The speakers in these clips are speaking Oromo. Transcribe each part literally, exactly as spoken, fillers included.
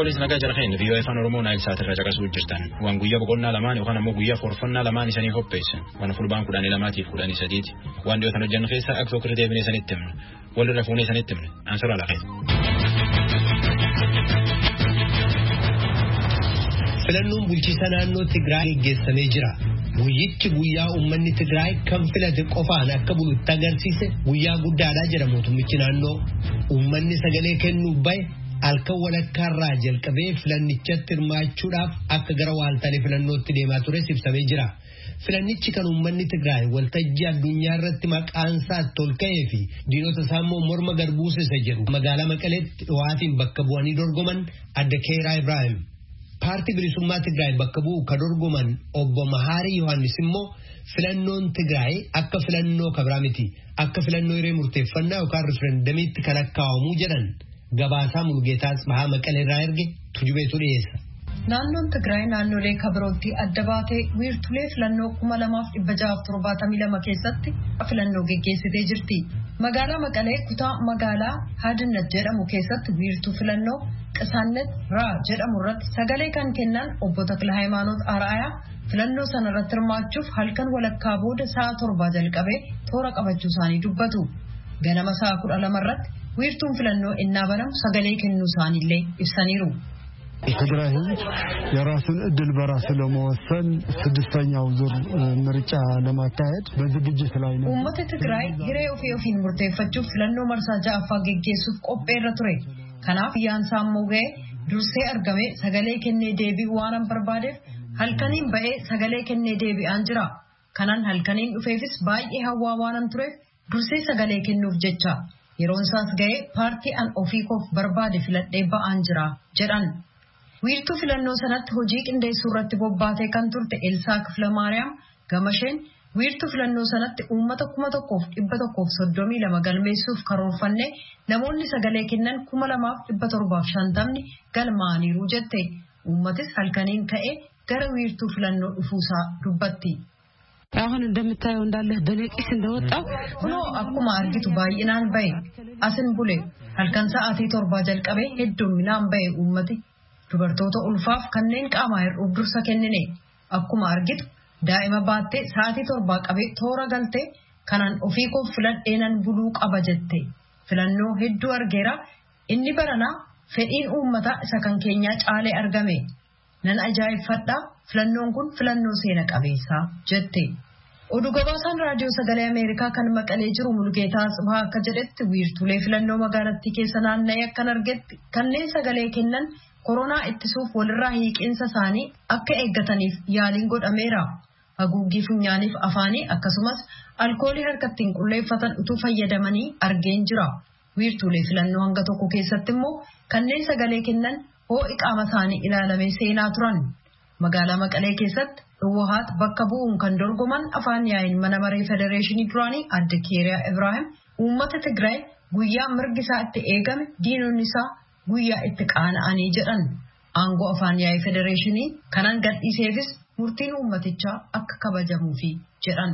Olis nagaa jarqeen V O A Afaan Oromoo naayil saatirra caqasuu jirtan. Waan guyyaa boqonnaa lamaan yookaan ammoo guyyaa forfannaa lamaan isanii qopheessan. Waan fulbaan kudhanii lamaatiif kudhanii sadiiti. Waan dhiyootan hojjan keessa akka tokko deebinee sanitti himne. Walirra fuunee sanitti himne. Ansara laqee. Filannoon bulchiinsa naannoo Tigraay geggeessamee jira. Guyyichi guyyaa uummanni Tigraay kan filate qofaan akka bulutti agarsiise guyyaa guddaadhaa jedha mootummichi naannoo. Uummanni sagalee kennuuf bahe halkan walakkaarraa jalqabee filannichatti hirmaachuudhaaf akka gara waaltaalee filannootti deemaa ture ibsamee jira. Filannichi kan uummanni Tigraay waltajjii addunyaa irratti maqaan isaa tol ka'ee fi diinota isaa immoo morma garbuusisa jedhu magaalaa Maqaleetti dhawaatiin bakka bu'anii dorgoman adda Keeraa Ibrahim. Paartii bilisummaa Tigraay bakka bu'u ka dorgoman obbo Mahaarii Yohaannis immoo filannoon Tigraay akka filannoo kabraa miti akka filannoo hiree murteeffannaa yookaan riferendamiitti kan lakkaa'amuu jedhan gabaasaa Mulgeetaas Bahaa Maqaleerraa erge tujubeetu dhiyeessa. Naannoon Tigraay naannolee kabirootti adda baatee wiirtulee filannoo kuma lamaaf dhibba ja'aaf torbaatamii lama keessatti filannoo geggeessitee jirti. Magaalaa Maqalee kutaa magaalaa Hadinat jedhamu keessatti wiirtuu filannoo Qisaannet Raa jedhamu irratti sagalee kan kennan obbo Takla Hayimaanoot Araayaa filannoo sana irratti hirmaachuuf halkan walakkaa booda sa'a torbaa jalqabee toora qabachuu isaanii dubbatu. Ganama sa'a kudha lama irratti wiirtuun filannoo innaa banamu sagalee kennuu isaaniillee ibsaniiru. የትግራይ ህዝብ የራሱን እድል በራሱ ለመወሰን ስድስተኛው ዙር ምርጫ ለማካሄድ በዝግጅት ላይ ነው። ኡመተ ትግራይ hiree ofii ofiin murteeffachuuf filannoo marsaa ja'affaa geggeessuuf qopheerra ture. Kanaaf yaan sammuu ga'e dursee argame sagalee kennee deebi'uu waan barbaadeef halkaniin ba'ee sagalee kennee deebi'aan jira. Kanan halkaniin dhufeefis baay'ee hawwaa waan tureef dursee sagalee kennuuf jecha yeroon isaas ga'e paartii an ofii koof barbaade filadhee ba'aan jira jedhan. Wiirtuu filannoo sanatti hojii qindeessuu irratti bobbaatee kan turte Elsaa Kiflamaariyaam Gamasheen wiirtuu filannoo sanatti uummata kuma tokkoof dhibba tokkoof soddomii lama galmeessuuf karoorfanne namoonni sagalee kennan kuma lamaaf dhibba torbaaf shantamni galmaaniiru jette. Uummatis halkaniin ka'ee gara wiirtuu filannoo dhufuusaa dubbatti. አሁን እንደምታየው እንዳለ በነቂስ እንደወጣው ሆኖ አኩማ አርጊቱ ባይናን ባይ አስን ቡሌ halkan sa'aatii torbaa jalqabee hedduminaan bahe uummati dubartoota ulfaaf kanneen qaama hir'uuf dursa kennine akkuma argitu daa'ima baattee sa'aatii torbaa qabee toora galtee kanan ofii koo filadheenan buluu qaba jette. Filannoo hedduu argeera inni baranaa fedhiin uummataa isa kan keenyaa caalee argame nan ajaa'ibfadha filannoon kun filannoo seena qabeessaa jette. Oduu gabaasaan raadiyoo sagalee Ameerikaa kan Maqalee jiru Mulgeetaas Bahaa akka jedhetti wiirtulee filannoo magaalattii keessa naanna'ee akkan argetti kanneen sagalee kennan koronaa ittisuuf walirraa hiiqinsa isaanii akka eeggataniif yaaliin godhameera. Haguuggii funyaaniif afaanii akkasumas alkoolii harkattiin qulleeffatan utuu fayyadamanii argeen jira. Wiirtulee filannoo hanga tokko keessatti immoo kanneen sagalee kennan hoo'i qaama isaanii ilaalamee seenaa turan. Magaalaa Maqalee keessatti Dhawwaat bakka bu'uun kan dorgoman afaan yaa'iin mana maree federeeshinii duraanii adda Keeriyaa Ibrahim uummata Tigraay guyyaa mirgi isaa itti eegame diinonni isaa guyyaa itti qaana'anii jedhan. Aangoo afaan yaa'ii federeeshinii kanan gadhiiseefis murtiin uummatichaa akka kabajamuufi jedhan.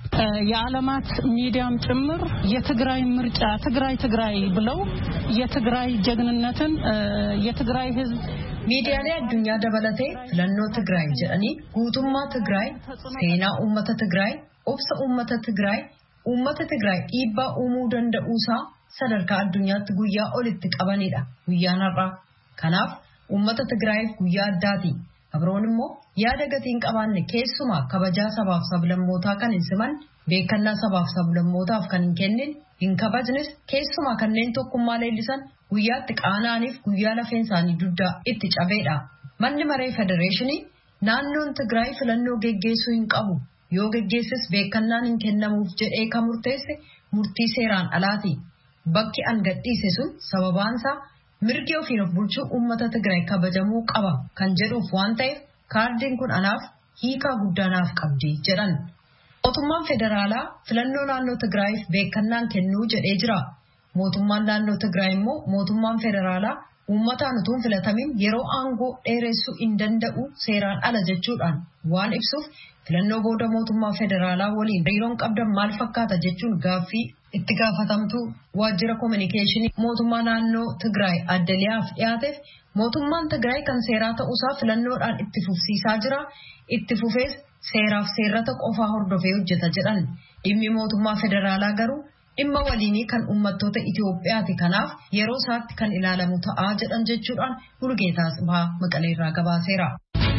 የዓለማት ሚዲያም ጭምር የትግራይ ምርጫ ትግራይ ትግራይ ብለው የትግራይ ጀግንነትን የትግራይ ህዝብ ሚዲያሌ አዱኛ ደበለቴ filannoo Tigraay jedhanii guutummaa Tigraay seenaa uummata Tigraay obsa uummata Tigraay uummata Tigraay dhiibbaa uumuu danda'uusaa sadarkaa addunyaatti guyyaa olitti qabanidha guyyaan har'aa. Kanaaf uummata Tigraayiif guyyaa addaati. Abroon immoo yaada gatiin qabaanne keessumaa kabajaa sabaaf sablammootaa kan hin siman beekannaa sabaaf sablammootaaf kan hin kennin hin kabajnes keessumaa kanneen tokkummaa leellisan guyyaatti qaana'aniif guyyaa lafeen isaanii duddaa itti cabeedha. Manni maree federeeshinii naannoon Tigraay filannoo geggeessuu hin qabu yoo geggeesses beekannaan hin kennamuuf jedhee kan murteesse murtii seeraan alaati. Bakki an gadhiise sun sababaansaa mirgi ofiin of bulchuu uummata Tigraay kabajamuu qaba kan jedhuuf waan ta'eef kaardiin kun anaaf hiikaa guddaanaaf qabdi jedhan. Mootummaan federaalaa filannoo naannoo Tigraayiif beekannaan kennuu jedhee jira. Mootummaan naannoo Tigraay immoo mootummaan federaalaa uummataan utuu filatamin yeroo aangoo dheeressuu hin danda'u seeraan ala jechuudhaan waan ibsuuf filannoo booda mootummaa federaalaa waliin hariiroon qabdan maal fakkaata jechuun gaaffii itti gaafatamtu waajjira koominikeeshinii mootummaa naannoo Tigraay Addaliyaaf dhiyaateef mootummaan Tigraay kan seeraa ta'uusaa filannoodhaan itti fufsiisaa jira itti fufees seeraaf seerrata qofaa hordofee hojjeta jedhan dhimmi mootummaa federaalaa garuu dhimma waliinii kan uummattoota Itoophiyaati kanaaf yeroo isaatti kan ilaalamu ta'aa jedhan jechuudhaan Mulugeetaa Tsibahaa Maqaleerraa gabaaseera.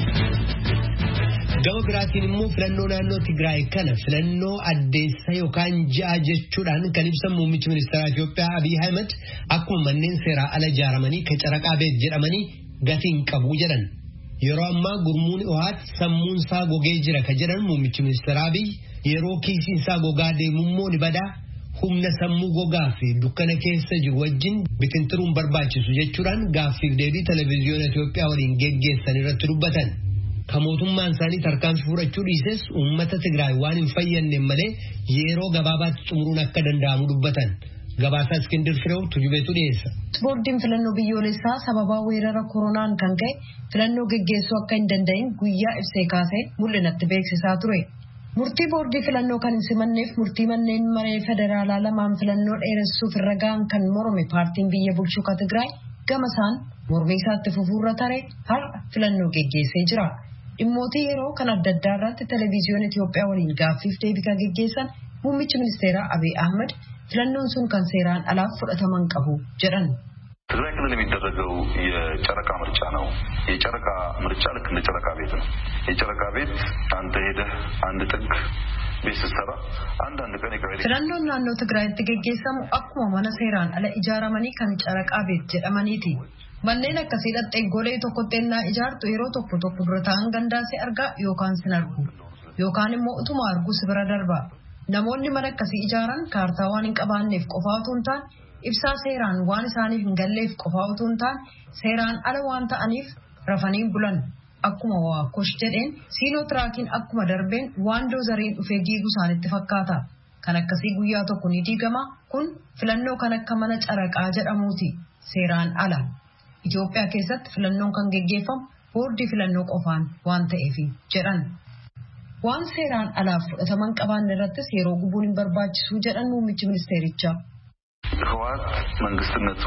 Gama biraatiin immoo filannoo naannoo Tigraay kana filannoo addeessa yookaan ja'a jechuudhaan kan ibsan muummichi ministeera Itoophiyaa Abiy Ahmed akkuma manneen seeraa ala ijaaramanii kacaraqaa beet jedhamanii gatiin qabu jedhan. Yeroo ammaa gurmuun Ohaat sammuun isaa gogee jira ka jedhan muummichi ministeera Abiy yeroo kiisiin isaa gogaa deemummoo ni badaa humna sammuu gogaa fi dukkana keessa jiru wajjin bitintiruun barbaachisu jechuudhaan gaaffiif deebii televezyiyoona Itoophiyaa waliin geggeessan irratti dubbatan. Ka mootummaan isaanii tarkaanfii fudhachuu dhiises uummata Tigraay waan hin fayyadne malee yeroo gabaabaatti xumuruun akka danda'amu dubbatan. Gabaasaa Iskindir Fireew tujubeetu dhiyeessa. Boordiin filannoo biyyoolessaa sababaa weerara koronaan kan ka'e filannoo geggeessuu akka hin danda'in guyyaa ibsee kaasee mul'inatti beeksisaa ture. Murtii boordii filannoo kan hin simanneef murtii manneen maree federaalaa lamaan filannoo dheeressuuf irra ga'an kan morme paartiin biyya bulchuu ka Tigraay gama isaan mormii isaatti fufuurra tare har'a filannoo geggeessee jira. Dhimmootii yeroo kan adda addaa irratti televezyiyoon Itoophiyaa waliin gaaffiif deebii kan geggeessan muummichi ministeeraa Abiy Ahmed filannoon sun kan seeraan alaaf fudhataman qabu jedhan. ትግራይ ክልል የሚደረገው የጨረቃ ምርጫ ነው። የጨረቃ ምርጫ ልክ እንደ ጨረቃ ቤት ነው። የጨረቃ ቤት አንተ ሄደህ አንድ ጥግ ቤት ስትሰራ አንድ አንድ ቀን ይቀር filannoon naannoo Tigraayitti geggeessamu akkuma mana seeraan ala ijaaramanii kan caraqaa beet jedhamaniiti. Manneen akkasii dhattee golee tokko xennaa ijaartu yeroo tokko tokko dura ta'an gandaasee argaa yookaan sin argu yookaan immoo utuma argu si bira darba. Namoonni mana akkasii ijaaran kaartaa waan hin qabaanneef qofaa utuu hin taane ibsaa seeraan waan isaaniif hin galleef qofaa utuu hin taane seeraan ala waan ta'aniif rafanii bulan. Akkuma waa kosh jedheen siinoo tiraakiin akkuma darbeen waan doozariin dhufee diigu isaanitti fakkaata. Kan akkasii guyyaa tokko ni diigama kun filannoo kan akka mana caraqaa jedhamuuti seeraan ala. Itoophiyaa keessatti filannoon kan geggeeffamu boordii filannoo qofaan waan ta'eef jedhan. Waan seeraan alaaf fudhataman qabaanne irrattis yeroo gubuun hin barbaachisu jedhan muummichi ministeerichaa. ህወሓት መንግስትነቱ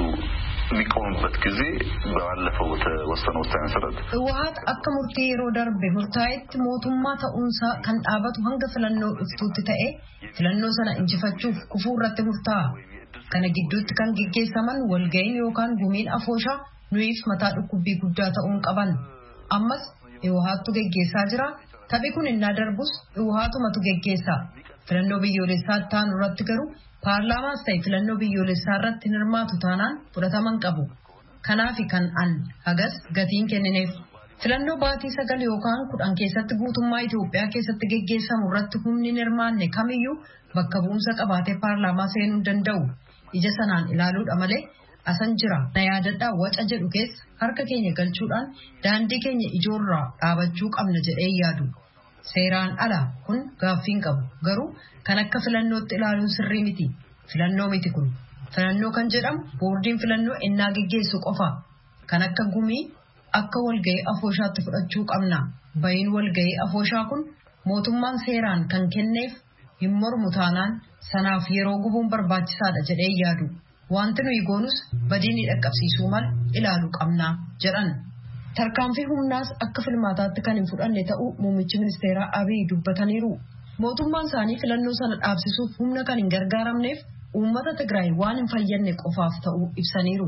የሚቆምበት ጊዜ ባለፈው በተወሰነ ውሳኔ መሰረት ህወሓት akka murtii yeroo darbe murtaa'etti mootummaa ta'uunsaa kan dhaabatu hanga filannoo dhuftuutti ta'e filannoo sana injifachuuf kufuu irratti murtaa'a. Kana gidduutti kan geggeessaman walga'iin yookaan gumiin afooshaa nuyiif mataa dhukkubbii guddaa ta'uun qaban. Ammas Hawwaattu geggeessaa jira. Taphi kun innaa darbus Hawwaatumatu geggeessa. Filannoo biyyoolessaa taanu irratti garuu paarlaamaas ta'e filannoo biyyoolessaa irratti hirmaatu taanaan fudhataman qabu. Kanaafi kan an hagas gatiin kennineef. Filannoo baatii sagal yookaan kudhan keessatti guutummaa Itoophiyaa keessatti geggeessamu irratti humni hirmaanne kamiyyuu bakka bu'umsa qabaatee paarlaamaa seenuu danda'u. Ija sanaan ilaaluudha malee asan jira na yaadadhaa waca jedhu keessa harka keenya galchuudhaan daandii keenya ijoorraa dhaabachuu qabna jedhee yaadu. Seeraan ala kun gaaffiin qabu garuu kan akka filannootti ilaaluun sirrii miti. Filannoo miti kun. Filannoo kan jedhamu boordiin filannoo innaa geggeessu qofa. Kan akka gumii akka walga'ii afooshaatti fudhachuu qabna. Bayin walga'ii afooshaa kun mootummaan seeraan kan kenneef hin mormu taanaan sanaaf yeroo gubuun barbaachisaadha jedhee yaadu. Wanti nuyi goonus badiinii dhaqqabsiisuu mal ilaaluu qabna jedhan. Tarkaanfii humnaas akka filmaataatti kan hin fudhanne ta'uu muummichi ministeeraa Abiy dubbataniiru. Mootummaan isaanii filannoo sana dhaabsisuuf humna kan hin gargaaramneef uummata Tigraay waan hin fayyadne qofaaf ta'uu ibsaniiru.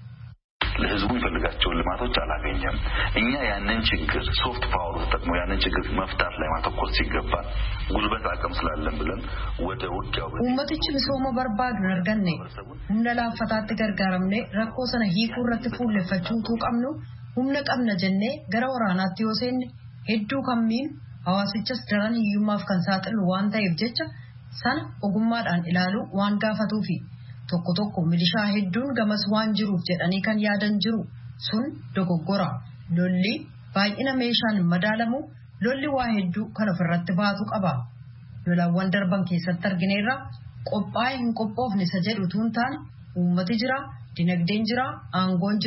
ለህዝቡ ይፈልጋቸውን ልማቶች አላገኘም። እኛ ያንን ችግር ሶፍት ፓወር ተጠቅሞ ያንን ችግር መፍታት ላይ ማተኮር ሲገባን ጉልበት አቅም ስላለን ብለን ወደ ውጊያው ummatichi misooma barbaadu arganne humna laaffataatti gargaaramne rakkoo sana hiikuu irratti fuulleffachuutu qabnu humna qabna jennee gara waraanaatti yoo seenne hedduu kammiin hawaasichas daran hiyyummaaf kan saaxilu waan ta'eef jecha sana ogummaadhaan ilaaluu waan gaafatuufi. Tokko tokko milishaa hedduun gamas waan jiruuf jedhanii kan yaadan jiru sun dogoggora. Lolli baay'ina meeshaan madaalamu lolli waa hedduu kan ofirratti baatu qaba. Lolawwan darban keessatti argineerra qophaa'ee hin qophoofne isa jedhu tuun taane uummati jira, dinagdeen jira, aangoon jira.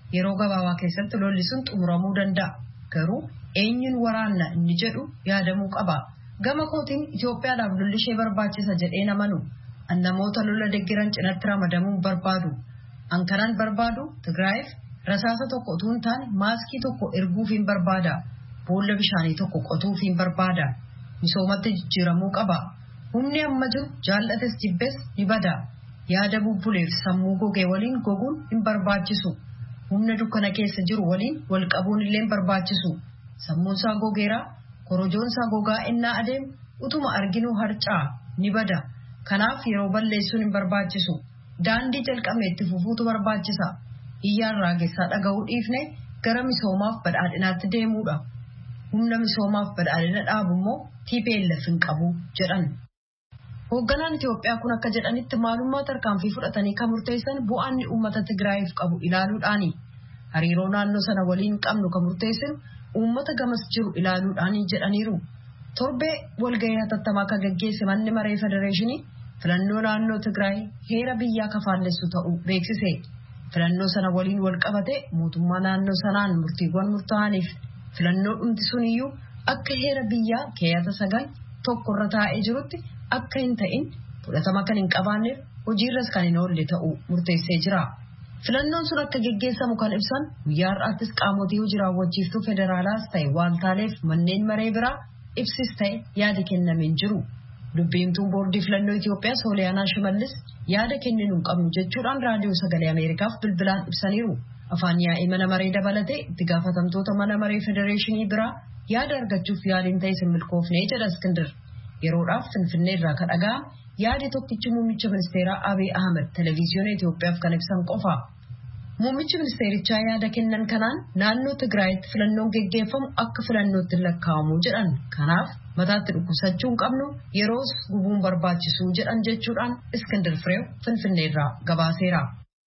yeroo gabaabaa keessatti lolli sun xumuramuu danda'a. Garuu eenyuun waraanna inni jedhu yaadamuu qaba. Gama kootiin Itoophiyaadhaaf lolli ishee barbaachisa jedhee namanu. An namoota lola deeggaran cinatti ramadamuu barbaadu. An kanaan barbaadu Tigraayiif rasaasa tokko utuu hin taane maaskii tokko erguuf hin barbaada. Boolla bishaanii tokko qotuuf hin barbaada. Misoomatti jijjiiramuu qaba. Humni amma jiru jaallates jibbees ni bada. Yaada bubbuleef sammuu gogee waliin goguun hin barbaachisu. Humna dukkana keessa jiru waliin wal qabuun illee hin barbaachisu. Sammuunsaa gogeeraa, korojoonsaa gogaa innaa adeemu utuma arginuu harcaa ni bada. Kanaaf yeroo balleessuun hin barbaachisu. Daandii jalqabne itti fufuutu barbaachisa. Iyyaan raagessaa dhaga'uu dhiifne gara misoomaaf badhaadhinaatti deemuudha. Humna misoomaaf badhaadhina dhaabu immoo T P L F hin qabu jedhan. Hoogganaan Itoophiyaa kun akka jedhanitti maalummaa tarkaanfii fudhatanii kan murteessan bu'aan uummata Tigraayiif qabu ilaaluudhaani. Hariiroo naannoo sana waliin qabnu kan murteessan uummata gamas jiru ilaaluudhaani jedhaniiru. Torbee walgahii hatattamaa kan gaggeesse manni maree federeeshinii filannoo naannoo Tigraay heera biyyaa kafaallessu ta'uu beeksise. Filannoo sana waliin wal qabate mootummaa naannoo sanaan murtiiwwan murtaa'aniif filannoo dhumti suniyyuu akka heera biyyaa keeyata sagal tokko irra taa'ee jirutti akka hin ta'in fudhatama kan hin qabaanneef hojiirras kan hin oolle ta'uu murteessee jira. Filannoon sun akka geggeessamu kan ibsan guyyaa har'aattis qaamotii hojii raawwachiiftuu federaalaas ta'e waaltaaleef manneen maree biraa ibsis ta'e yaada kennameen jiru. Dubbiimtuun boordii filannoo Itoophiyaa Sooliyaanaa Shimallis yaada kenninu hin qabnu jechuudhaan raadiyoo sagalee Ameerikaaf bilbilaan ibsaniiru. Afaan yaa'ii mana maree dabalatee itti gaafatamtoota mana maree federeeshinii biraa yaada argachuuf yaaliin ta'e sin milkoofnee jedha Iskindir. Yeroodhaaf Finfinnee irraa kan dhaga'ame yaadi tokkichi muummicha ministeeraa Abiy Ahmed televiziyoona Itoophiyaaf kan ibsan qofa. Muummichi ministeerichaa yaada kennan kanaan naannoo Tigraayitti filannoon geggeeffamu akka filannootti lakkaa'amu jedhan. Kanaaf mataatti dhukkubsachuu hin qabnu yeroos gubuun barbaachisu jedhan jechuudhaan Iskindir Fireew Finfinnee irraa gabaaseera.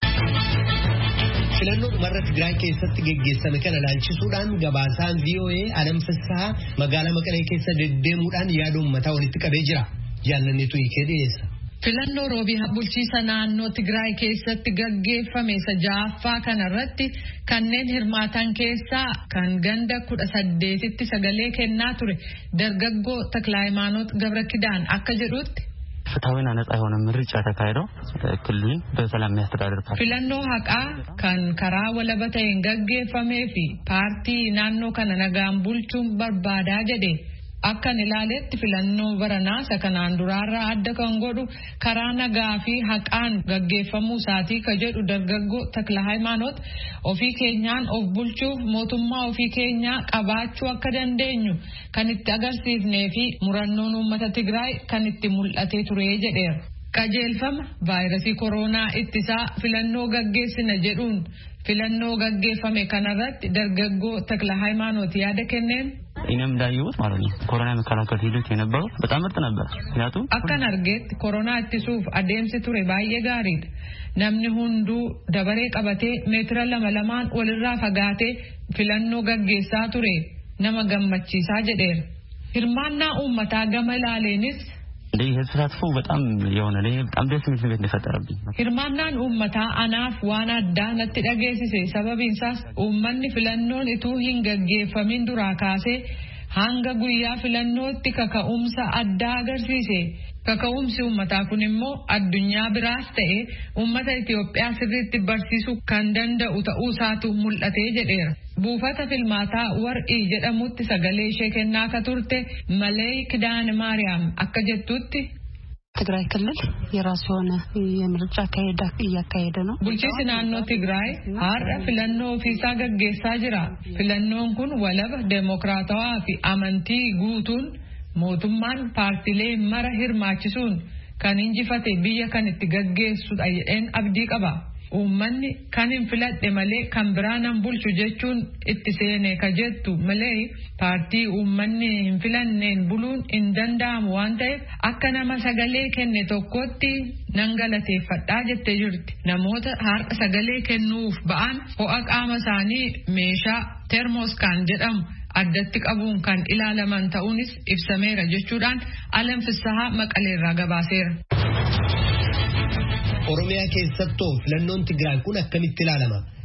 Filannoo dhumarra Tigraay keessatti geggeessame kana ilaalchisuudhaan gabaasaan V O A Adam Fissaa magaalaa Maqalee keessa deddeemuudhaan yaada uummataa walitti qabee jira. Jaalanneetu hiikee dhiyeessa. Filannoo roobii bulchiisa naannoo Tigraay keessatti gaggeeffame isa ja'affaa kanarratti kanneen hirmaatan keessaa kan ganda kudha saddeetitti sagalee kennaa ture dargaggoo Taklaayimaanoot Gabrakidaan akka jedhutti. ፍትሐዊና ነጻ የሆነ ምርጫ ተካሂዶ ክልሉን በሰላም የሚያስተዳድር ፓርቲ filannoo haqaa kan karaa walaba ta'een gaggeeffamee fi paartii naannoo kana nagaan bulchuun barbaadaa jedhe. Akkan ilaaletti filannoo baranaa isa kanaan duraarraa adda kan godhu karaa nagaa fi haqaan gaggeeffamuu isaatii ka jedhu dargaggoo Takla Hayimaanoot ofii keenyaan of bulchuuf mootummaa ofii keenyaa qabaachuu akka dandeenyu kan itti agarsiifnee fi murannoon uummata Tigraay kan itti mul'atee ture jedheera. Qajeelfama vaayirasii koronaa ittisaa filannoo gaggeessina jedhuun filannoo gaggeeffame kanarratti dargaggoo Takla Hayimaanoot yaada kenneen. እኔም እንዳየሁት ማለት ነው ኮሮና መከላከል ሂደት የነበረው በጣም ምርጥ ነበር። ምክንያቱም akkan argeetti koronaa ittisuuf adeemsi ture baay'ee gaariidha. Namni hunduu dabaree qabatee meetira lama lamaan walirraa fagaatee filannoo gaggeessaa ture nama gammachiisaa jedheera. Hirmaannaa uummataa gama ilaaleenis እንደ ህዝብ ተሳትፎ በጣም የሆነ ለኔ በጣም ደስ የሚል ስሜት እንደፈጠረብኝ hirmaannaan uummataa anaaf waan addaa natti dhageessise sababiin isaas uummanni filannoon ituu hin gaggeeffamin duraa kaasee hanga guyyaa filannootti kaka'umsa addaa agarsiise. Kaka'umsi uummataa kun immoo addunyaa biraas ta'e uummata Itoophiyaa sirriitti barsiisuu kan danda'u ta'uu isaatu mul'atee jedheera. Buufata filmaataa warqii jedhamutti sagalee ishee kennaa ka turte Malee Kidaan Maariyaam akka jettutti ትግራይ ክልል የራሱ የሆነ የምርጫ አካሄድ እያካሄደ ነው። bulchiinsi naannoo Tigraay har'a filannoo ofiisaa gaggeessaa jira. Filannoon kun walaba deemokiraatawaa fi amantii guutuun mootummaan paartilee mara hirmaachisuun kan injifate biyya kan itti gaggeessudha jedheen abdii qaba. Uummanni kan hin filadhe malee kan biraa nan bulchu jechuun itti seene ka jettu malee paartii uummanni hin filanneen buluun hin danda'amu waan ta'eef akka nama sagalee kenne tokkotti nan galateeffadhaa jettee jirti. Namoota har'a sagalee kennuuf ba'an ho'a qaama isaanii meeshaa termoskaan jedhamu addatti qabuun kan ilaalaman ta'uunis ibsameera jechuudhaan Alam Fissahaa Maqaleerraa gabaaseera. Oromiyaa keessattuu filannoon Tigraay kun akkamitti ilaalama?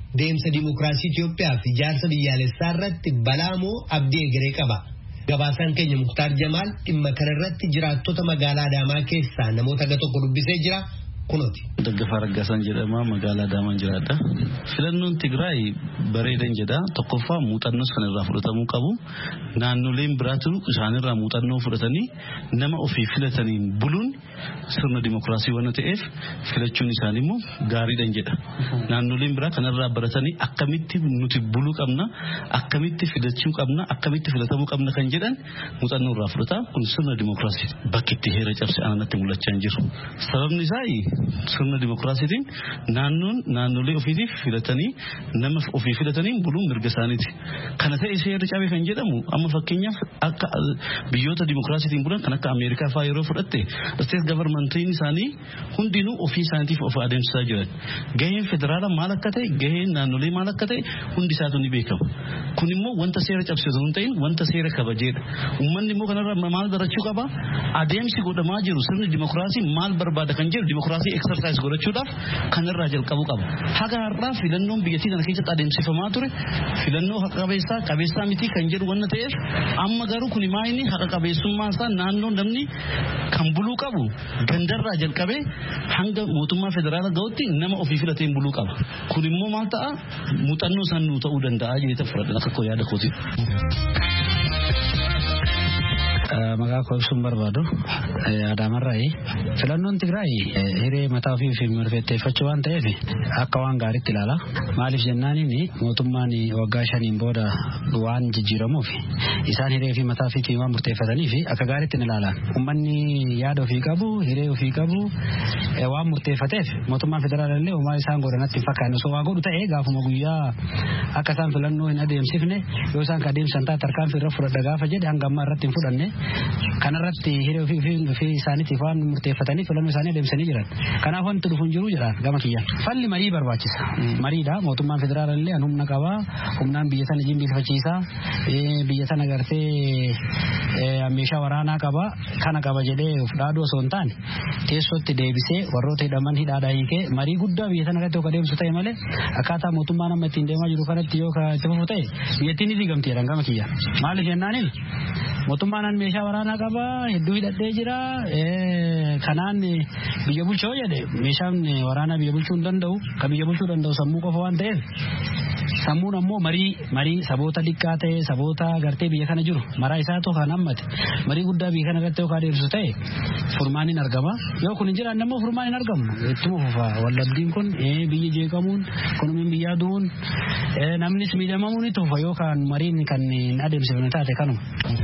deemsa dimokiraasii Itoophiyaa fi ijaarsa biyyaalessaa irratti balaa moo abdii egeree qaba. Gabaasaan keenya Muktaar Jamaal dhimma kana irratti jiraattota magaalaa Adaamaa keessaa namoota gara tokko dubbisee jira. Kunooti. Daggafaa Raggaasaan jedhama magaalaa Adaamaan jiraadha. Filannoon Tigraay bareedan jedha. Tokkoffaa muuxannoo sana irraa fudhatamuu qabu. Naannoleen biraatu isaanirraa muuxannoo fudhatanii nama ofii filataniin buluun sirna dimokiraasii waan ta'eef filachuun isaanii immoo gaariidhan jedha. Naannoleen biraa kanarraa baratanii akkamitti nuti buluu qabna, akkamitti filachuu qabna, akkamitti filatamuu qabna kan jedhan muuxannoo irraa fudhata. Kun sirna dimokiraasii bakki itti heera cabse anatti mul'achaa hin jiru. Sababni isaa sirna dimokiraasiitiin naannoon naannolee ofiitiif filatanii nama ofii filatanii buluun mirga isaaniiti. Kana ta'e seerri cabee kan jedhamu amma fakkeenyaaf akka biyyoota dimokiraasiitiin bulan kan akka Ameerikaa fa'aa yeroo fudhatte state governmentiin isaanii hundinuu ofii isaaniitiif of adeemsisaa jiran. Gaheen federaalaa maal akka ta'e, gaheen naannolee maal akka ta'e hundi isaatu ni beekama. Kun immoo wanta seera cabsisu hin ta'in wanta seera kabajeedha. Uummanni immoo kanarraa maal barachuu qaba? Adeemsi godhamaa jiru sirni dimokiraasii maal barbaada kan jedhu dimokiraasii exercise godhachuudhaaf kanarraa jalqabuu qaba. Haga har'aa filannoon biyyattii kana keessatti adeemsifamaa ture filannoo haqa qabeessaa qabeessaa miti kan jedhu waan ta'eef amma garuu kun maayini haqa qabeessummaa isaa naannoo namni kan buluu qabu gandarraa jalqabee hanga mootummaa federaalaa ga'utti nama ofii filateen buluu qaba. Kun immoo maal ta'a muuxannoo san nuu ta'uu danda'a jechuudha fudhadhan akka koo yaada kooti. Maqaa koo ibsuun barbaadu Adaamarraa filannoon Tigraay hiree mataa ofii fi murteeffachuu waan ta'eef akka waan gaariitti ilaala. Maaliif jennaaniin mootummaan waggaa shaniin booda waan jijjiiramuuf isaan hiree fi mataa ofii waan murteeffataniif akka gaariitti ilaala. Uummanni yaada ofii qabu, hiree ofii qabu waan murteeffateef mootummaan federaalaa illee uumaa isaan godhanatti hin fakkaanne osoo waa godhu ta'ee gaafuma guyyaa akka isaan filannoo hin adeemsifne yoo isaan ka adeemsan taate tarkaanfii irra fudhadha gaafa jedhe hanga ammaa irratti hin fudhanne. Kanarratti hiree ofii isaaniitiif waan murteeffatanii filannoo isaanii adeemsanii jiran. Kanaaf wanti dhufu hin jiru jedha gama kiyya. Falli marii barbaachisa. Mariidha mootummaan federaalaa illee humna qaba. Humnaan biyya sana jilbeeffachiisa. Biyya sana gartee meeshaa waraanaa qaba. Kana qaba jedhee of dhaaduu osoo hin taane teessootti deebisee warroota hidhaman hidhaadhaa hiikee marii guddaa biyya sana irratti adeemsu ta'e malee akkaataa mootummaan amma ittiin deemaa jiru kanatti yoo itti fufu ta'e biyyattiin ni diigamti jedhan gama kiyya. Maaliif jennaaniin mootummaan meeshaa waraanaa qaba hedduu hidhadhee jira kanaan biyya bulchoo jedhe meeshaan waraanaa biyya bulchuu hin danda'u kan biyya bulchuu danda'u sammuu qofa waan ta'eef sammuun ammoo marii marii saboota xiqqaa ta'e saboota gartee biyya kana jiru maraa isaatu kan hammate marii guddaa biyya kana irratti yoo adeemsisu ta'e furmaan hin argama yoo kun hin jiraanne ammoo furmaan hin argamu ittuma fufa wallabdiin kun biyyi jeeqamuun kunumiin biyyaa du'uun namnis miidhamamuun itti fufa yookaan mariin kan hin adeemsifne taate kanuma.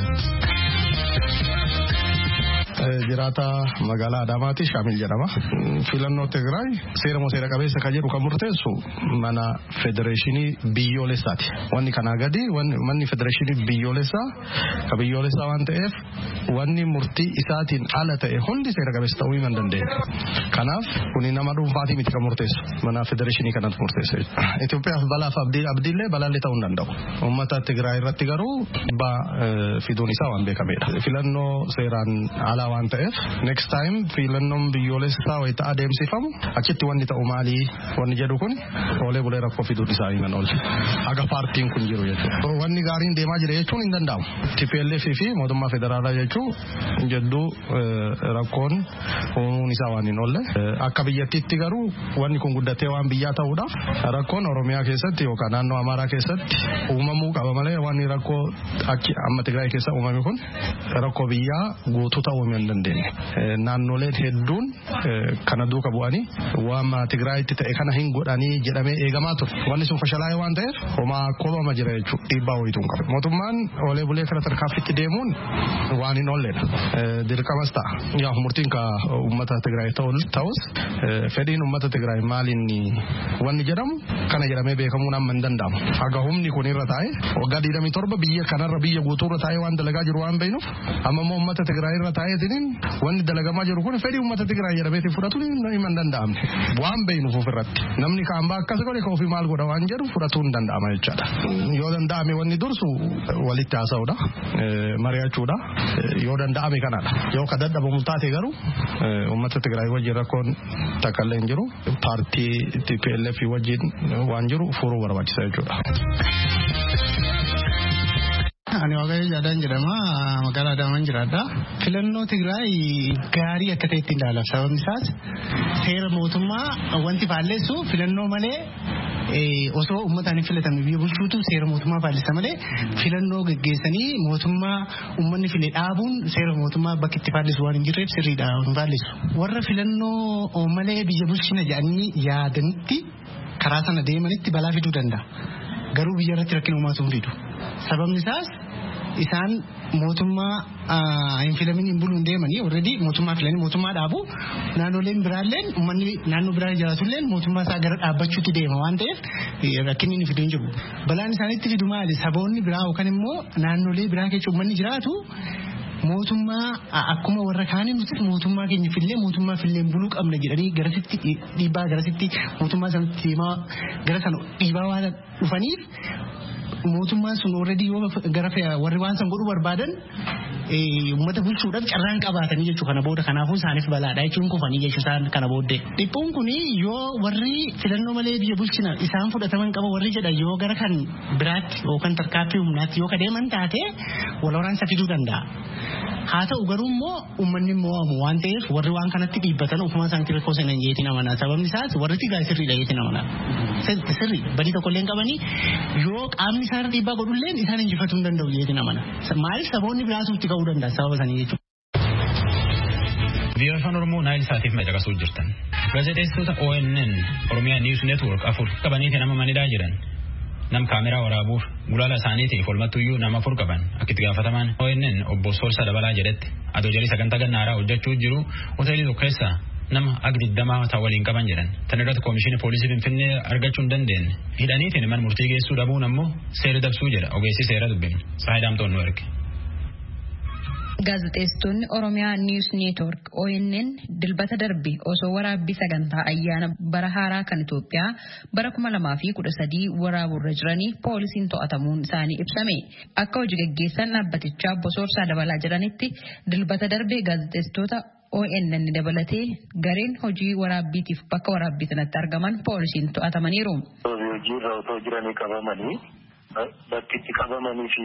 Jiraata magaalaa Adaamaatti Shaamil jedhama. Filannoo Tigraay seera moo seera qabeessa kan jedhu kan murteessu mana federeeshinii biyyoolessaati. Wanni kanaa gadi manni federeeshinii biyyoolessaa ka biyyoolessaa waan ta'eef wanni murtii isaatiin ala ta'e hundi seera qabeessa ta'uu hin dandeenye. Kanaaf kuni nama dhuunfaatii miti kan murteessu mana federeeshinii kanatti murteessa. Itoophiyaaf balaaf abdiillee balaallee ta'uu hin danda'u. Uummata Tigraay irratti garuu ba fiduun isaa waan beekamedha. Filannoo seeraan alaa waan ta'eef next time filannoon biyyoolessaa wayita adeemsifamu achitti wanni ta'u maalii wanni jedhu kun oolee bulee rakkoo fiduu isaa himan oolche haga paartiin kun jiru jechuudha. Wanni gaariin deemaa jira jechuun hin danda'amu. T P L F fi mootummaa federaalaa jechuun jedduu rakkoon uumuun isaa waan hin oolle akka biyyattiitti garuu wanni kun guddatee waan biyyaa ta'uudhaaf rakkoon Oromiyaa keessatti yookaan naannoo Amaaraa keessatti uumamuu qaba malee wanni rakkoo akki amma Tigraay keessa uumame kun rakkoo biyyaa guutuu ta'uu hin dandeenye. Naannoleen hedduun kana duuka bu'anii waan Tigraayitti ta'e kana hin godhanii jedhamee eegamaa ture. Wanni sun fashalaa'ee waan ta'eef homaa koobama jira jechuudha. Dhiibbaa wayituu hin qabu. Mootummaan oolee bulee kana tarkaanfitti deemuun waan hin oolledha. Dirqamas ta'a. Yaa murtiin ka uummata Tigraay ta'us fedhiin uummata Tigraay maaliin wanni jedhamu kana jedhamee beekamuun amma hin danda'amu. Haga humni kun irra taa'e waggaa digdamii torba biyya kanarra biyya guutuurra taa'ee waan dalagaa jiru waan beeknuuf amma immoo uummata Tigraay irra taa'eetiin wanni dalagamaa jiru kun fedhii uummata Tigraay jedhameeti fudhatuun hin danda'amne waan beeynuuf ofirratti namni kaan baa akkas godhe ka ofii maal godha waan jedhu fudhatuun hin danda'ama jechaadha yoo danda'ame wanni dursu walitti haasa'uudha mari'achuudha yoo danda'ame kanadha yoo ka dadhabamu taate garuu uummata Tigraay wajjin rakkoon takka illee hin jiru paartii T P L F wajjin waan jiru furuu barbaachisa jechuudha. Ani waaqayyo jaadaan jedhama magaalaa Adaamaan jiraadha. Filannoo Tigraay gaarii akka ta'etti ilaala. Sababni isaas seera mootummaa wanti faalleessu filannoo malee osoo uummataan hin filatamne biyya bulchuutu seera mootummaa faallisa malee filannoo geggeessanii mootummaa uummanni file dhaabuun seera mootummaa bakka itti faallisu waan hin jirreef sirriidha hin faallisu. Warra filannoo malee biyya bulchina jedhanii yaadanitti karaa sana deemanitti balaa fiduu danda'a. Garuu biyya irratti rakkina uumaatu hin fidu. Sababni isaas isaan mootummaa hin filamin hin buluun deemanii already mootummaa filanii mootummaa dhaabu naannoleen biraalleen uummanni naannoo biraa jiraatulleen mootummaa isaa gara dhaabbachuutti deema waan ta'eef rakkinni inni fidu hin jiru. Balaan isaanitti fidu maali? Saboonni biraa yookaan immoo naannolee biraa keessa uummanni jiraatu mootummaa akkuma warra kaanii nuti mootummaa keenya fillee mootummaa fillee buluu qabna jedhanii garasitti dhiibbaa garasitti mootummaa sanatti deemaa gara sana dhiibbaa waan dhufaniif mootummaan sun already yoo gara warri waan san godhuu barbaadan uummata bulchuudhaaf carraan qabaatanii jechuu kana booda kanaafuu isaaniif balaadha jechuun kufanii jechuu isaan kana booddee. Dhiphuun kun yoo warri filannoo malee biyya bulchina isaan fudhataman qaba warri jedhan yoo gara kan biraatti yookaan tarkaaffii humnaatti yoo kadeeman taate wal waraansa fiduu danda'a. Haa ta'u garuu immoo uummanni mo'amu waan ta'eef warri waan kanatti dhiibbatan ofuma isaaniitti rakkoo seenan jeetiin amanaa. Sababni isaas warri Tigraay sirriidha jeetiin amanaa. Sirri badii tokko illee qabanii yoo qaamni isaan dhiibbaa godhulleen isaan injifatuu hin danda'u jeetiin amanaa. Maaliif saboonni biraasuutti ka'uu danda'a sababa sanii jechuudha. Biyya afaan Oromoo Naayil Saatiif macaqasuu jirtan. Gaazexeessitoota O N N Oromiyaa News Network afur qabanii nama manidaa jiran. Nam kaameraa waraabuuf gulaala isaaniitiif olmattuyyuu nama afur qaban akka itti gaafatamaan O N N obbo Soorsa Dabalaa jedhetti adoo jalii sagantaa gannaaraa hojjechuu jiru hoteelii tokko keessa nama agdiddamaa ta'aa waliin qaban jedhan. Tan irratti koomishinii poolisii Finfinnee argachuu hin dandeenye. Hidhaniitiin mana murtii geessuu dhabuun ammoo seera dabsuu jedha ogeessi seera dubbifne. Saayidaamtoon nu erge. Gaazexeessitoonni Oromiyaa News Network O N N dilbata darbe osoo waraabbii sagantaa ayyaana bara haaraa kan Itoophiyaa bara kuma lamaa fi kudha sadii waraaburra jiranii poolisiin to'atamuun isaanii ibsame. Akka hojii gaggeessan dhaabbatichaa obbo Soorsaa Dabalaa jedhanitti dilbata darbe gaazexeessitoota O N N dabalatee gareen hojii waraabbiitiif bakka waraabbii sanatti argaman poolisiin to'atamaniiru. Hojiirra otoo jiranii qabamanii bakki itti qabamanii fi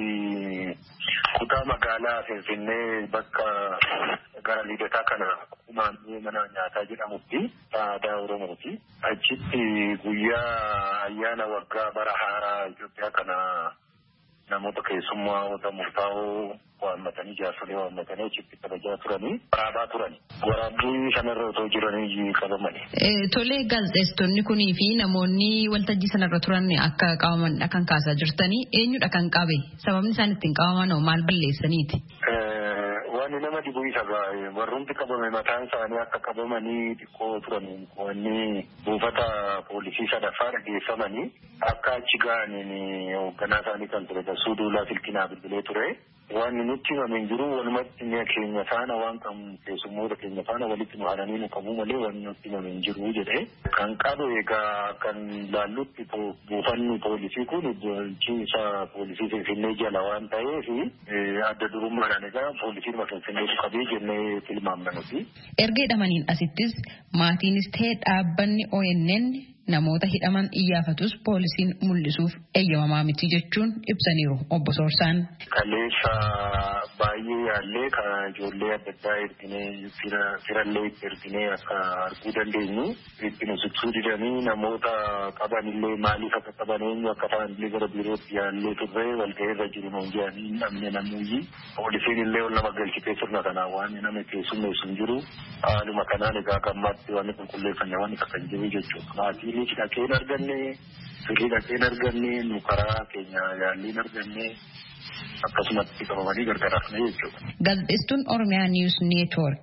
kutaa magaalaa Finfinnee bakka gara liidataa kana kumaandoo mana nyaataa jedhamutti aadaa Oromooti. Achitti guyyaa ayyaana waggaa bara haaraa Itoophiyaa kana namoota keessummaa wanta murtaa'oo waammatanii jaarsolee waammatanii achitti kabajaa turanii waraabaa turani. Waraabbii sanarra otoo jiranii qabamani. Tolee gaazexeessitoonni kunii fi namoonni waltajjii sanarra turan akka qabamanidha kan kaasaa jirtanii eenyudha kan qabe sababni isaan ittiin qabaman maal balleessaniiti? Wanni nama dhibu isa warrumti qabame mataan isaanii akka qabamanii xiqqoo turan wanni buufata poolisii sadaffaa dhageeffamanii akka achi ga'aniin hoogganaa isaanii kan ture Suuduulaa Silkinaa bilbilee ture. Waan nutti himame jiru walumatti keenya faana waan kan keessummoota keenya faana walitti nu haadhanii nu qabuu malee waan nutti himame jiru jedhee kan qabu egaa kan laallutti buufanni poolisii kun bulchiinsa poolisii Finfinnee jala waan ta'eef adda durummaadhaan egaa poolisiin Finfinnee qabee jennee tilmaamna nuti. Erga hidhamaniin asittis maatiinis ta'ee dhaabbanni O N N namoota hidhaman iyyafatus poolisiin mul'isuuf eeyyamamaa miti jechuun ibsaniiru obbo Soorsaan. Kaleessa baay'ee yaallee kan ijoollee adda addaa erginee firallee itti erginee akka arguu dandeenyu itti nu siqsuu didanii namoota qabanillee maaliif akka qaban eenyu akka ta'anillee gara biirootti yaallee turre walga'eerra jiru nuun jedhanii hin dhabne namuuyyi poolisiin illee ol nama galchitee sirna kanaa waan nama keessummeessu hin jiru haaluma kanaan egaa gammaatti waan qulqulleeffanne waan akka hin jiru jechuudha. Ni dhaqeen arganne sirrii dhaqeen arganne nu karaa keenya yaalliin arganne akkasumatti qabamanii gargaraafne jechuudha. Gaazexeessituun Oromiyaa News Network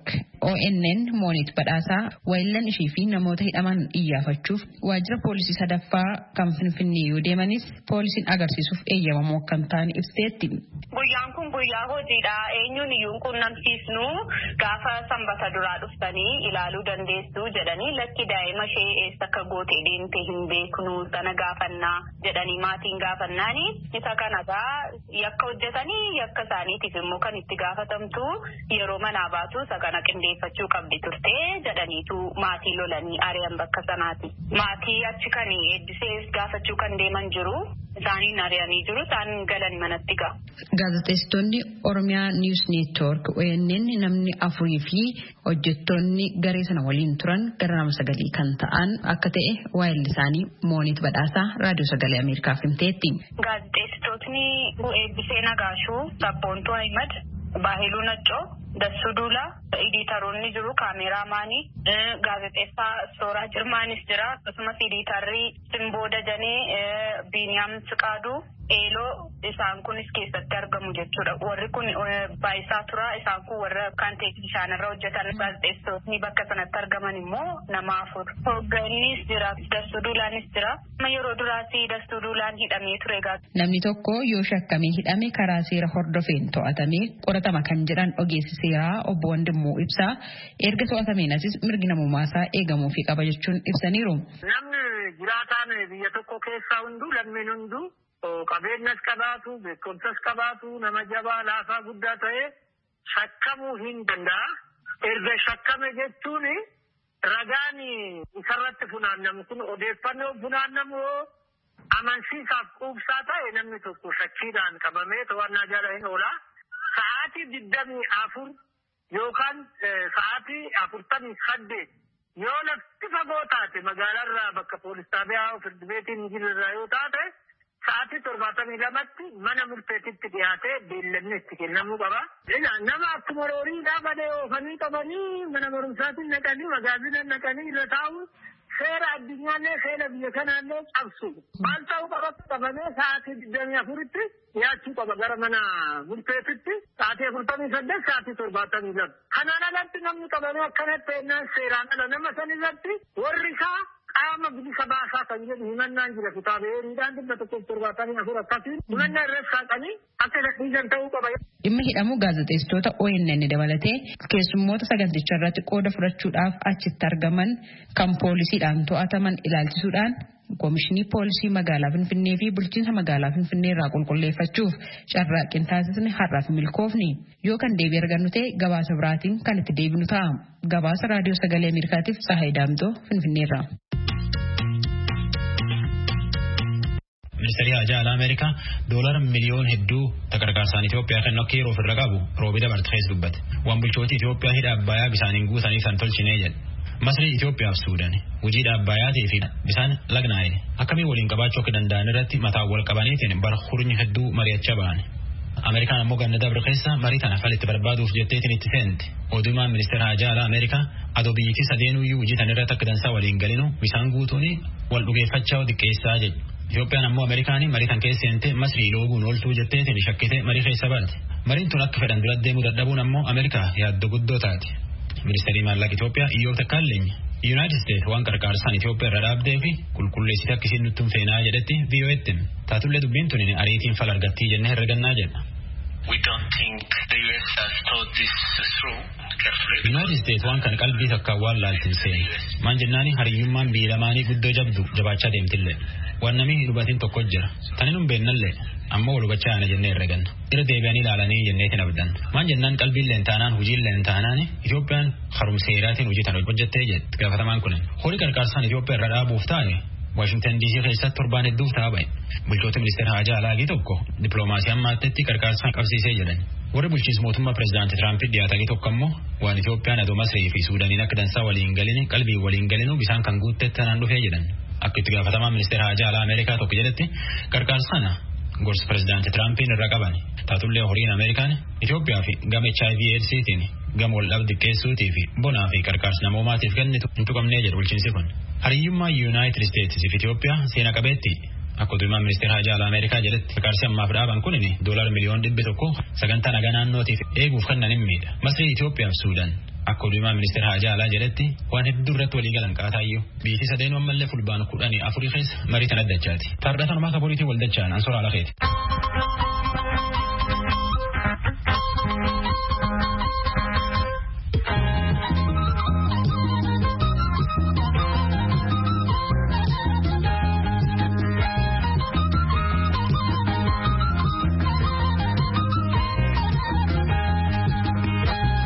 O N N Moonit Badhaasaa waayillan ishii fi namoota hidhaman iyyafachuuf waajjira poolisii sadaffaa kan Finfinnee yoo deemanis poolisiin agarsiisuuf eeyyamamoo kan ta'an ibseetti. Guyyaan kun guyyaa hojiidha. Eenyuun iyyuu quunnamsiisnu gaafa sanbata duraa dhuftanii ilaaluu dandeessu jedhanii lakki daa'ima ishee eessa akka gootee deemte hin beeknu sana gaafannaa jedhanii maatiin gaafannaani. Isa kanagaa yakka hojjetanii yakka isaaniitiif immoo kan itti gaafatamtu yeroo manaa baatu isa kana qindeeffachuu qabdi turte jedhaniitu maatii lolanii ari'an bakka sanaati. Maatii achi kan eebbisee gaafachuu kan deeman jiru. Isaaniin ari'anii jiru isaan galan manatti ga'a. Gaazexeessitoonni Oromiyaa News Network O N N namni afurii fi hojjettoonni garee sana waliin turan gara nama sagalii kan ta'an akka ta'e waayilli isaanii Moonit Badhaasaa raadiyoo sagalee Ameerikaaf himteetti. Gaazexeessitootni Eebbisee Nagaashuu, Sabboontuu Ahimad, Baahiluu Naccoo, Dassuu Duulaa, Idiitaroonni jiru, Kaameeraamaanii, gaazexeessaa Sooraa Jirmaanis jira. Akkasumas idiitarri Simboo Dajanee, Biiniyaam Siqaaduu, Eeloo isaan kunis keessatti argamu jechuudha. Warri kun Baayisaa Turaa isaan kun warra kan teeknishaanirra hojjetan gaazexeessitootni bakka sanatti argaman immoo nama afur. Hooggannis jira, Dassuu Duulaanis jira. Yeroo duraatti Dassuu Duulaan hidhamee ture gaazexeessaa. Namni tokko yoo shakkamee hidhame karaa seera hordofeen to'atamee qoratama kan jedhan ogeessi seeraa obbo Wandimmoo Ibsaa erga to'atameen asis mirgi namummaasaa eegamuufii qaba jechuun ibsaniiru. Namni jiraataan biyya tokko keessaa hunduu lammiin hunduu qabeenyas qabaatu beekumsas qabaatu nama jabaa laafaa guddaa ta'e shakkamuu hin danda'a. Erga shakkame jechuun ragaan isarratti funaannamu kun odeeffannoo funaannamu amansiisaaf quubsaa ta'e namni tokko shakkiidhaan qabamee to'annaa jala hin oola. Sa'aatii digdamii afur yookaan sa'aatii afurtamii saddeet yoo lafti fagoo taate magaalaarraa bakka poolis xaabiyaa firdi beetiin jirurraa yoo taate sa'aatii torbaatamii lamatti mana murteetitti dhiyaatee beellanni itti kennamuu qaba. Nama akkuma rooriidhaa badee oofanii qabanii mana barumsaatiin naqanii magaazinan naqanii irra taa'u seera addunyaallee seera biyya kanaallee cabsu. Maal ta'uu qaba qabamee sa'aatii digdamii afuritti dhiyaachuu qaba gara mana murteetitti sa'aatii afurtamii saddeet sa'aatii torbaatamii lama. Kanaan alatti namni qabamee akkanatti ennaan seeraan ala nama san irratti warri isaa qaama bilisa baasaa kan jedhu himannaan jira kitaaba heeriidhaan dhibba tokkoof torbaatamii afur akkasiin himannaa irratti saaqanii akka dhiisan ta'uu qaba. Dhimma hidhamuu gaazexeessitoota O N N dabalatee keessummoota saganticha irratti qooda fudhachuudhaaf achitti argaman kan poolisiidhaan to'ataman ilaalchisuudhaan Koomishinii Poolisii Magaalaa Finfinnee fi Bulchiinsa Magaalaa Finfinnee irraa qulqulleeffachuuf carraaqqii taasisne har'aaf milkoofni yoo kan deebii argannu ta'e gabaasa biraatiin kan itti deebinu ta'a. Gabaasa Raadiyoo Sagalee Ameerikaatiif Tsahaay Daamtoo Finfinneerraa. Ministeerri Haajaa Alaa Ameerikaa doolara miliyoon hedduu gargaarsaan Itoophiyaa kan akka yeroo ofirra qabu roobii dabartees dubbate. Waan bulchooti Itoophiyaa hidha Abbayyaa bisaaniin guutanii san tolchinee jedhe. Masrii Itoophiyaa fi Suudaan hojii Abbayyaatii fi bisaan lagnaa'e akkamiin waliin qabaachuu akka danda'an irratti mataa wal qabaniitiin bara hurni hedduu mari'achaa ba'an. Ameerikaan ammoo ganna dabre keessa marii tana falitti barbaaduuf jetteetiin itti seente. Odumaan ministeera Haajaa Alaa Ameerikaa adoo biyyattii sadeenuyyuu hojii tan irratti akka dansaa waliin galinu bisaan guutuun wal dhugeeffachaa xiqqeessaa jedhu. Itoophiyaan ammoo Ameerikaanii marii kan keessa seente Masrii looguun ooltuu jetteetiin shakkite marii keessa baate. Mariin tun akka fedhan dura deemuu dadhabuun ammoo Ameerikaa yaaddoo guddoo taate. Ministeerri maallaqa Itoophiyaa Iyyoota Kaalleeny United States waan qarqaarsaan Itoophiyaa irra dhaabdee fi qulqulleessite akkasiin nutti feenaa jedhetti V O Etti taatullee dubbiin tun ariitiin fal argattii jennee herregannaa jedha. We don't think the U S has thought this through carefully. United States waan kan qalbii takka waan laaltin seeni. Maan jennaani hariyyummaan biyya lamaanii guddoo jabdu jabaachaa deemtillee. Waan namni dubatiin tokko jira. Tanin hin beennallee ammoo wal hubachaa ana jennee herreganna. Irra deebi'anii ilaalanii jenneetiin abdan. Maan jennaan qalbiilleen taanaan hojiilleen taanaan Itoophiyaan harumseeraatiin hojii tan hojjettee jedhe gaafatamaan kunin. Horii qarqaarsaan Itoophiyaa irra dhaabuuf taane Washington D C keessatti torbaan hedduuf ta'a ba'e. Bulchoota ministeera Haajaa Alaagii tokko dippiloomaasii ammaatti qarqaarsaan qabsiisee jedhan. Warri bulchiinsa mootummaa pireezidaantii Tiraampii dhiyaatanii tokko ammoo waan Itoophiyaan adoo Masrii fi Suudaaniin akka dansaa waliin galini qalbii waliin galinu bisaan kan guuttetti tanaan dhufee jedhan. Akka itti gaafatamaa ministeera Haajaa Alaa Ameerikaa tokko jedhetti qarqaarsana gorsa pireezidaantii Tiraampin irra qaban. Taatullee horiin Ameerikaan Itoophiyaa fi gama H I V AIDSiitiin gama wal dhabde xiqqeessuutii fi bonaa fi qarqaarsa namoomaatiif kennitu hin tuqamnee jedhu bulchiinsi kun. Hariyyummaa United States fi Itoophiyaa seena qabeetti akka oduumaa ministeera Haajaa Alaa Ameerikaa jedhetti qarqaarsi ammaaf dhaaban kun doolar miliyoon dhibbi tokko sagantaa nagaa naannootiif eeguuf kennan hin miidha. Masrii Itoophiyaa fi Suudaan Akka oduumaa ministeera Haajaa Alaa jedhetti waan hedduu irratti walii galan qaataayyuu biyyi sadeen ammallee fulbaana kudhanii afurii keessa marii tan addachaati. Taardataan maaka boriitii waldachaan ansoora alakeeti.